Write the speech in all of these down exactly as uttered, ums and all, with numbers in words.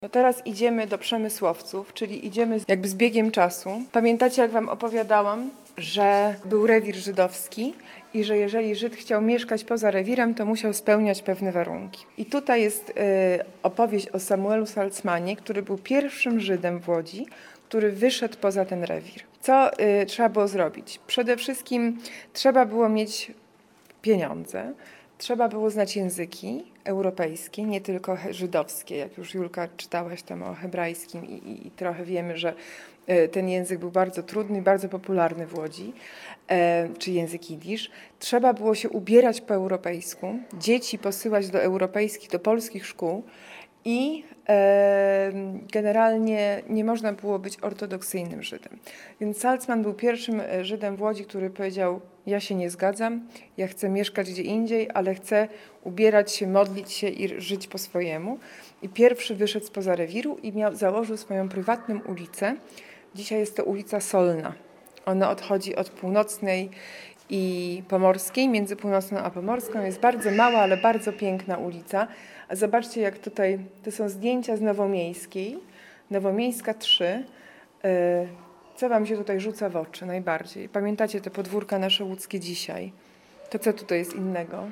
No teraz idziemy do Przemysłowców, czyli idziemy jakby z biegiem czasu. Pamiętacie, jak wam opowiadałam, że był rewir żydowski i że jeżeli Żyd chciał mieszkać poza rewirem, to musiał spełniać pewne warunki. I tutaj jest y, opowieść o Samuelu Salzmanie, który był pierwszym Żydem w Łodzi, który wyszedł poza ten rewir. Co y, trzeba było zrobić? Przede wszystkim trzeba było mieć pieniądze, trzeba było znać języki europejskie, nie tylko żydowskie, jak już Julka czytałaś tam o hebrajskim i, i, i trochę wiemy, że ten język był bardzo trudny i bardzo popularny w Łodzi, e, czy język jidysz. Trzeba było się ubierać po europejsku, dzieci posyłać do europejskich, do polskich szkół i e, generalnie nie można było być ortodoksyjnym Żydem. Więc Salzman był pierwszym Żydem w Łodzi, który powiedział: ja się nie zgadzam, ja chcę mieszkać gdzie indziej, ale chcę ubierać się, modlić się i żyć po swojemu. I pierwszy wyszedł spoza rewiru i miał, założył swoją prywatną ulicę. Dzisiaj jest to ulica Solna. Ona odchodzi od Północnej i Pomorskiej. Między Północną a Pomorską jest bardzo mała, ale bardzo piękna ulica. A zobaczcie, jak tutaj, to są zdjęcia z Nowomiejskiej. Nowomiejska trzy. Co wam się tutaj rzuca w oczy najbardziej? Pamiętacie te podwórka nasze łódzkie dzisiaj? To co tutaj jest innego?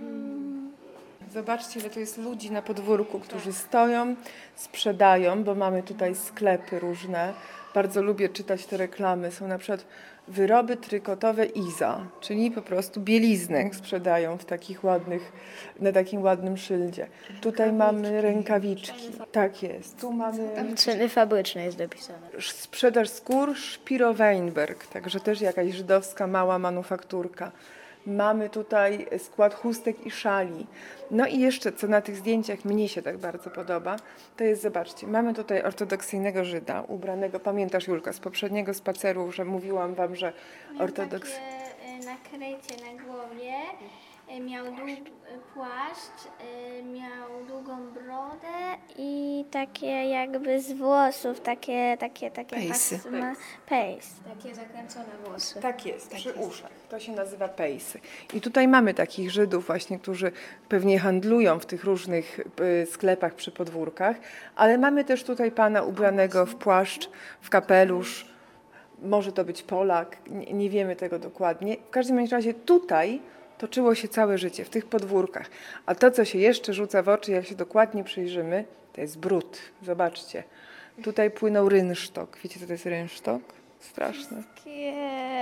Zobaczcie, ile to jest ludzi na podwórku, którzy stoją, sprzedają, bo mamy tutaj sklepy różne. Bardzo lubię czytać te reklamy. Są na przykład wyroby trykotowe Iza, czyli po prostu bieliznę sprzedają w takich ładnych, na takim ładnym szyldzie. Tutaj mamy rękawiczki. Tak jest. Tu mamy Tam ceny fabryczne jest dopisane. Sprzedaż skór Spiro Weinberg, także też jakaś żydowska mała manufakturka. Mamy tutaj skład chustek i szali. No i jeszcze, co na tych zdjęciach mnie się tak bardzo podoba, to jest, zobaczcie, mamy tutaj ortodoksyjnego Żyda, ubranego, pamiętasz, Julka, z poprzedniego spaceru, że mówiłam wam, że ortodoks... Miał takie nakrycie na głowie, miał długi płaszcz, miał długą brodę i takie jakby z włosów, takie, takie, takie Pejsy. pasma, pejs. Takie zakręcone włosy. Tak jest, przy uszach. To się nazywa pejsy. I tutaj mamy takich Żydów właśnie, którzy pewnie handlują w tych różnych y, sklepach przy podwórkach, ale mamy też tutaj pana ubranego w płaszcz, w kapelusz. Może to być Polak, nie, nie wiemy tego dokładnie. W każdym razie tutaj toczyło się całe życie, w tych podwórkach. A to, co się jeszcze rzuca w oczy, jak się dokładnie przyjrzymy, to jest brud. Zobaczcie. Tutaj płynął rynsztok. Wiecie, co to jest rynsztok? Straszne. Takie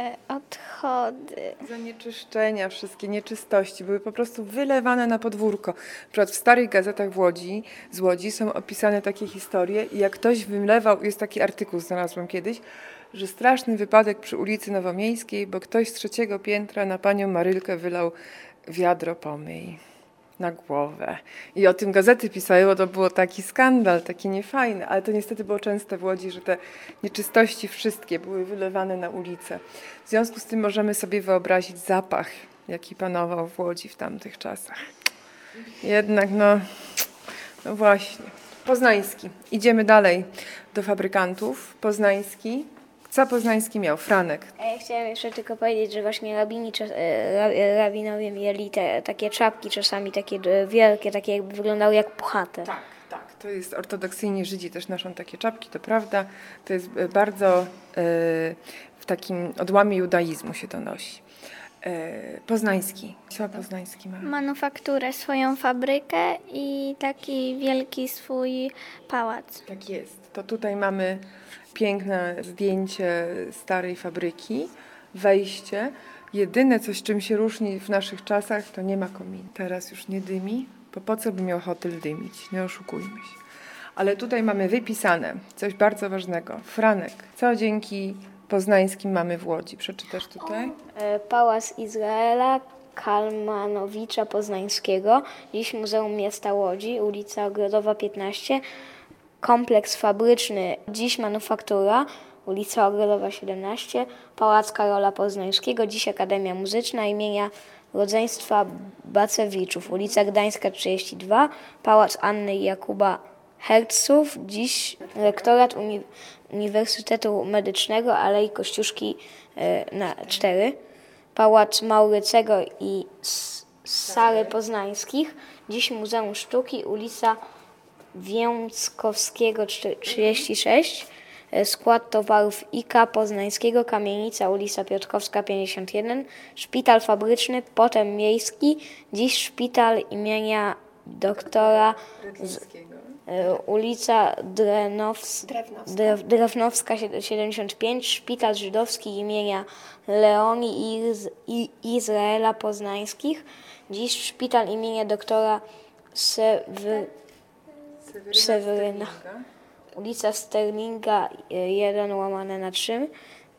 odchody. Zanieczyszczenia, wszystkie nieczystości były po prostu wylewane na podwórko. Na przykład w starych gazetach w Łodzi, z Łodzi są opisane takie historie i jak ktoś wylewał, jest taki artykuł, znalazłam kiedyś, że straszny wypadek przy ulicy Nowomiejskiej, bo ktoś z trzeciego piętra na panią Marylkę wylał wiadro pomyj na głowę. I o tym gazety pisały, bo to było taki skandal, taki niefajny, ale to niestety było częste w Łodzi, że te nieczystości wszystkie były wylewane na ulicę. W związku z tym możemy sobie wyobrazić zapach, jaki panował w Łodzi w tamtych czasach. Jednak no, no właśnie. Poznański. Idziemy dalej do fabrykantów. Poznański. Co Poznański miał? Franek. A ja chciałem jeszcze tylko powiedzieć, że właśnie rabini, czas- e, rabinowie mieli te, takie czapki czasami takie wielkie, takie jakby wyglądały jak puchate. Tak, tak. To jest ortodoksyjni Żydzi też noszą takie czapki, to prawda. To jest bardzo e, w takim odłamie judaizmu się to nosi. E, Poznański. Co Poznański ma? Manufakturę, swoją fabrykę i taki wielki swój pałac. Tak jest. To tutaj mamy piękne zdjęcie starej fabryki, wejście. Jedyne coś, czym się różni w naszych czasach, to nie ma kominu. Teraz już nie dymi, bo po co by miał hotel dymić? Nie oszukujmy się. Ale tutaj mamy wypisane coś bardzo ważnego. Franek. Co dzięki Poznańskim mamy w Łodzi? Przeczytasz tutaj? E, Pałac Izraela Kalmanowicza Poznańskiego, dziś Muzeum Miasta Łodzi, ulica Ogrodowa piętnaście, kompleks fabryczny, dziś manufaktura, ulica Ogrodowa siedemnaście, Pałac Karola Poznańskiego, dziś Akademia Muzyczna imienia Rodzeństwa Bacewiczów, ulica Gdańska trzydzieści dwa, Pałac Anny i Jakuba Herców, dziś rektorat Uni- Uniwersytetu Medycznego, Alei Kościuszki e, na cztery, Pałac Maurycego i S- Sary Poznańskich, dziś Muzeum Sztuki, ulica Więckowskiego trzydzieści sześć, skład towarów I K Poznańskiego, kamienica ulica Piotrkowska pięćdziesiąt jeden, szpital fabryczny, potem miejski, dziś szpital imienia doktora z, ulica Drenows, Drew, Drewnowska siedemdziesiąt pięć, szpital żydowski imienia Leonii i Iz, i Izraela Poznańskich, dziś szpital imienia doktora Sewy, Seweryna. Ulica Sterlinga jeden łamane na trzy,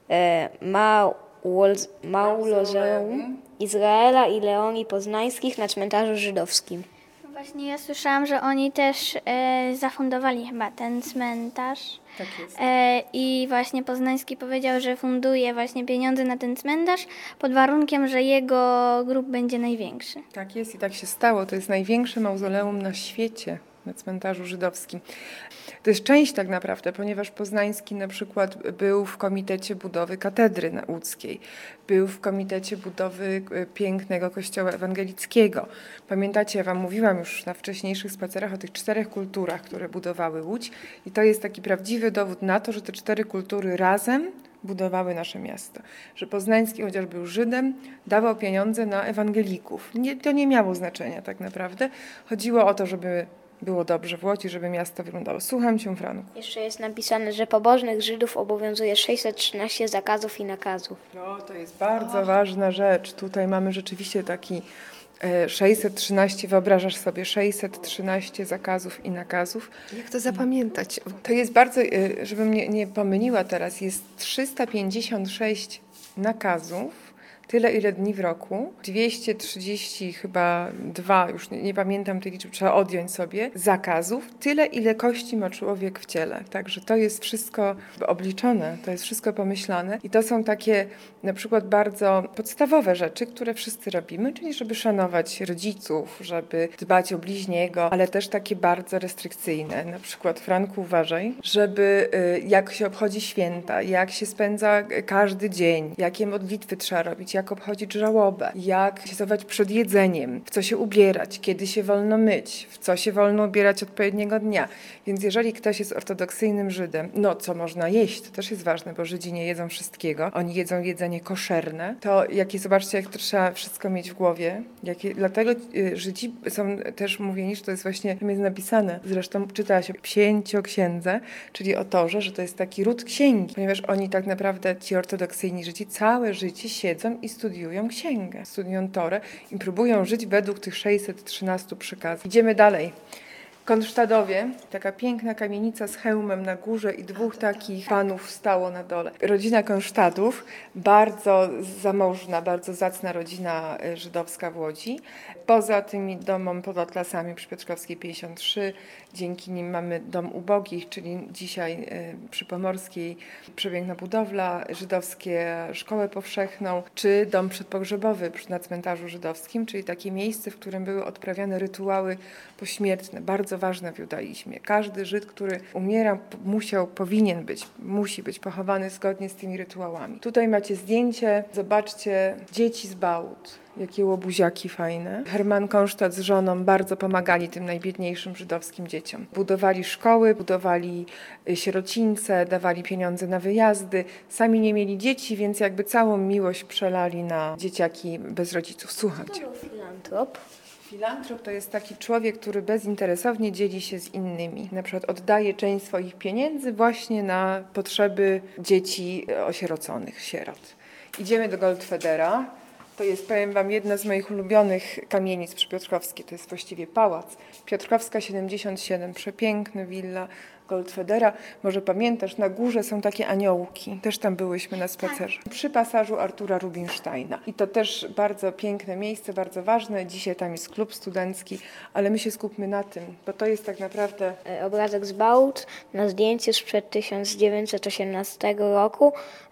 Mauzoleum Izraela i Leonii Poznańskich na cmentarzu żydowskim. Właśnie ja słyszałam, że oni też e, zafundowali chyba ten cmentarz. Tak jest. E, I właśnie Poznański powiedział, że funduje właśnie pieniądze na ten cmentarz pod warunkiem, że jego grób będzie największy. Tak jest i tak się stało. To jest największe mauzoleum na świecie, na cmentarzu żydowskim. To jest część tak naprawdę, ponieważ Poznański na przykład był w komitecie budowy katedry łódzkiej, był w komitecie budowy pięknego kościoła ewangelickiego. Pamiętacie, ja wam mówiłam już na wcześniejszych spacerach o tych czterech kulturach, które budowały Łódź i to jest taki prawdziwy dowód na to, że te cztery kultury razem budowały nasze miasto. Że Poznański, chociaż był Żydem, dawał pieniądze na ewangelików. Nie, to nie miało znaczenia tak naprawdę. Chodziło o to, żeby było dobrze w Łodzi, żeby miasto wyglądało. Słucham cię, Franku. Jeszcze jest napisane, że pobożnych Żydów obowiązuje sześćset trzynaście zakazów i nakazów. No, to jest bardzo ważna rzecz. Tutaj mamy rzeczywiście taki e, sześćset trzynaście, wyobrażasz sobie, sześćset trzynaście zakazów i nakazów. Jak to zapamiętać? To jest bardzo, e, żebym nie, nie pomyliła teraz, jest trzysta pięćdziesiąt sześć nakazów, tyle ile dni w roku, dwieście trzydzieści chyba dwa, już nie, nie pamiętam tej liczby, trzeba odjąć sobie, zakazów, tyle ile kości ma człowiek w ciele. Także to jest wszystko obliczone, to jest wszystko pomyślane i to są takie na przykład bardzo podstawowe rzeczy, które wszyscy robimy, czyli żeby szanować rodziców, żeby dbać o bliźniego, ale też takie bardzo restrykcyjne. Na przykład, Franku, uważaj, żeby jak się obchodzi święta, jak się spędza każdy dzień, jakie modlitwy trzeba robić, jak obchodzić żałobę, jak się zachować przed jedzeniem, w co się ubierać, kiedy się wolno myć, w co się wolno ubierać odpowiedniego dnia. Więc jeżeli ktoś jest ortodoksyjnym Żydem, no co można jeść, to też jest ważne, bo Żydzi nie jedzą wszystkiego, oni jedzą jedzenie koszerne, to jakie, zobaczcie, jak to trzeba wszystko mieć w głowie. Jakie, dlatego y, Żydzi są też mówieni, że to jest właśnie, tam jest napisane, zresztą czyta się Pięcioksiędze, czyli o Torze, że to jest taki ród księgi, ponieważ oni tak naprawdę, ci ortodoksyjni Żydzi, całe życie siedzą i studiują księgę, studiują Torę i próbują żyć według tych sześćset trzynastu przykazów. Idziemy dalej. Konsztadowie, taka piękna kamienica z hełmem na górze i dwóch takich panów stało na dole. Rodzina Konsztadów, bardzo zamożna, bardzo zacna rodzina żydowska w Łodzi. Poza tymi domem pod Atlasami przy Piotrkowskiej pięćdziesiąt trzy, dzięki nim mamy dom ubogich, czyli dzisiaj przy Pomorskiej przepiękna budowla, żydowskie szkołę powszechną, czy dom przedpogrzebowy na cmentarzu żydowskim, czyli takie miejsce, w którym były odprawiane rytuały pośmiertne, bardzo ważne w judaizmie. Każdy Żyd, który umiera, musiał, powinien być, musi być pochowany zgodnie z tymi rytuałami. Tutaj macie zdjęcie, zobaczcie, dzieci z Bałut. Jakie łobuziaki fajne. Herman Konsztad z żoną bardzo pomagali tym najbiedniejszym żydowskim dzieciom. Budowali szkoły, budowali sierocińce, dawali pieniądze na wyjazdy. Sami nie mieli dzieci, więc jakby całą miłość przelali na dzieciaki bez rodziców. Słuchajcie. To był filantrop. Filantrop to jest taki człowiek, który bezinteresownie dzieli się z innymi. Na przykład oddaje część swoich pieniędzy właśnie na potrzeby dzieci osieroconych, sierot. Idziemy do Goldfedera. To jest, powiem wam, jedna z moich ulubionych kamienic przy Piotrkowskiej. To jest właściwie pałac. Piotrkowska siedemdziesiąt siedem, przepiękna willa Goldfedera. Może pamiętasz, na górze są takie aniołki. Też tam byłyśmy na spacerze. Przy pasażu Artura Rubinsteina. I to też bardzo piękne miejsce, bardzo ważne. Dzisiaj tam jest klub studencki, ale my się skupmy na tym, bo to jest tak naprawdę... Obrazek z Bałut na zdjęcie sprzed tysiąc dziewięćset osiemnastego roku.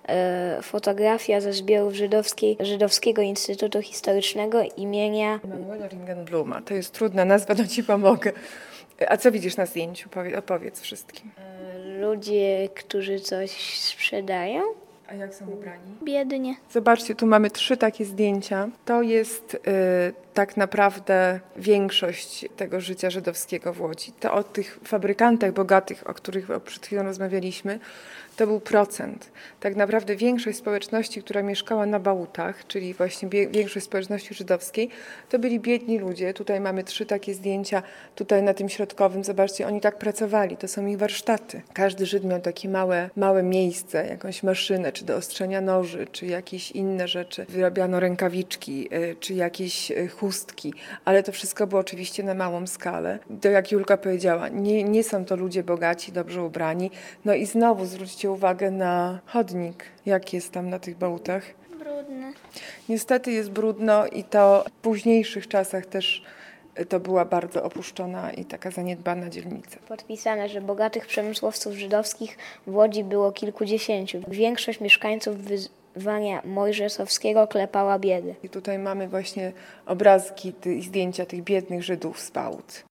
Fotografia ze zbiorów żydowskiej, Żydowskiego Instytutu Historycznego imienia Emanuela Ringenbluma. To jest trudna nazwa, to ci pomogę. A co widzisz na zdjęciu? Opowiedz wszystkim. Ludzie, którzy coś sprzedają. A jak są ubrani? Biednie. Zobaczcie, tu mamy trzy takie zdjęcia. To jest y, tak naprawdę większość tego życia żydowskiego w Łodzi. To o tych fabrykantach bogatych, o których przed chwilą rozmawialiśmy, to był procent. Tak naprawdę większość społeczności, która mieszkała na Bałutach, czyli właśnie bie- większość społeczności żydowskiej, to byli biedni ludzie. Tutaj mamy trzy takie zdjęcia, tutaj na tym środkowym, zobaczcie, oni tak pracowali, to są ich warsztaty. Każdy Żyd miał takie małe, małe miejsce, jakąś maszynę, czy do ostrzenia noży, czy jakieś inne rzeczy. Wyrabiano rękawiczki, y, czy jakieś y, chustki, ale to wszystko było oczywiście na małą skalę. To jak Julka powiedziała, nie, nie są to ludzie bogaci, dobrze ubrani. No i znowu zwróćcie uwagę na chodnik, jak jest tam na tych Bałutach. Brudny. Niestety jest brudno i to w późniejszych czasach też to była bardzo opuszczona i taka zaniedbana dzielnica. Podpisane, że bogatych przemysłowców żydowskich w Łodzi było kilkudziesięciu. Większość mieszkańców wyzwania mojżeszowskiego klepała biedę. I tutaj mamy właśnie obrazki ty- i zdjęcia tych biednych Żydów z Bałut.